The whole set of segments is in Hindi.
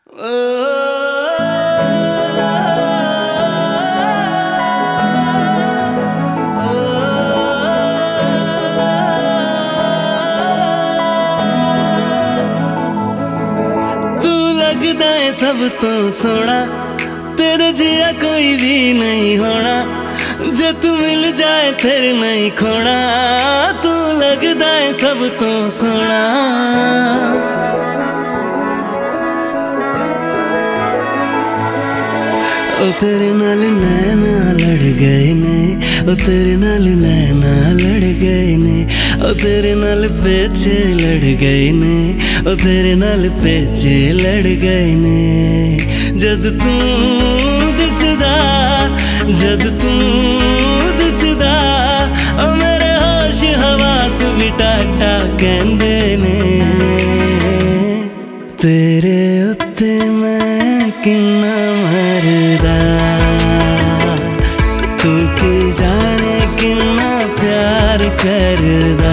लगदा है सब तो सोना, तेरे जिया कोई भी नहीं होना। जे तू मिल जाए फिर नहीं खोना, तू लगदा है सब तो सोना। ओ तेरे नाल नैना लड़ गए ने, ओ तेरे नाल नैना लड़ गए ने, ओ तेरे नाल पेचे लड़ गए ने, ओ तेरे नाल पेचे लड़ गए ने। जद तू दिसदा, जद तू दिसदा, ओ मेरे होश हवास भी टाटा कहंदे ने। तेरे उत्ते मैं किन्ना मरदा, तू की जाने किन्ना प्यार करदा।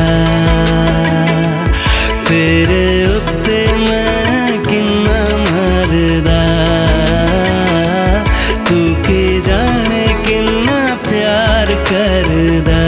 तेरे उत्ते मैं किन्ना मरदा, तू की जाने किन्ना प्यार करदा।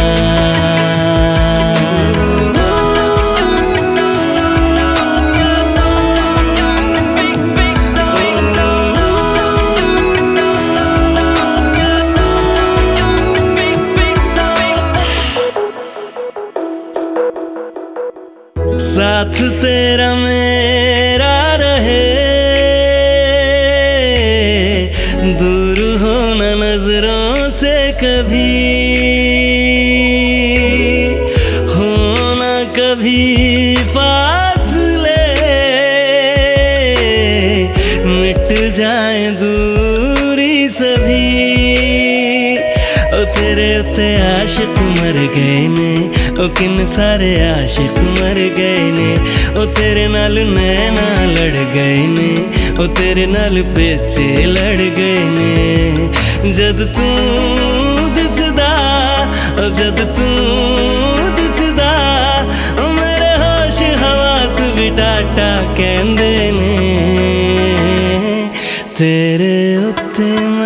साथ तेरा मेरा रहे, दूर होना नजरों से कभी, होना कभी फासले, मिट जाए दूरी सभी। ओ तेरे उत्ते आशिक मर गए ने, ओ किन सारे आशिक मर गए ने। ओ तेरे नाल नैना लड़ गए ने, ओ तेरे नाल पेचे लड़ गए ने। जद तू दिसदा, ओ जद तू दिसदा, ओ मेरे होश हवास भी टाटा कहंदे ने। तेरे उत्ते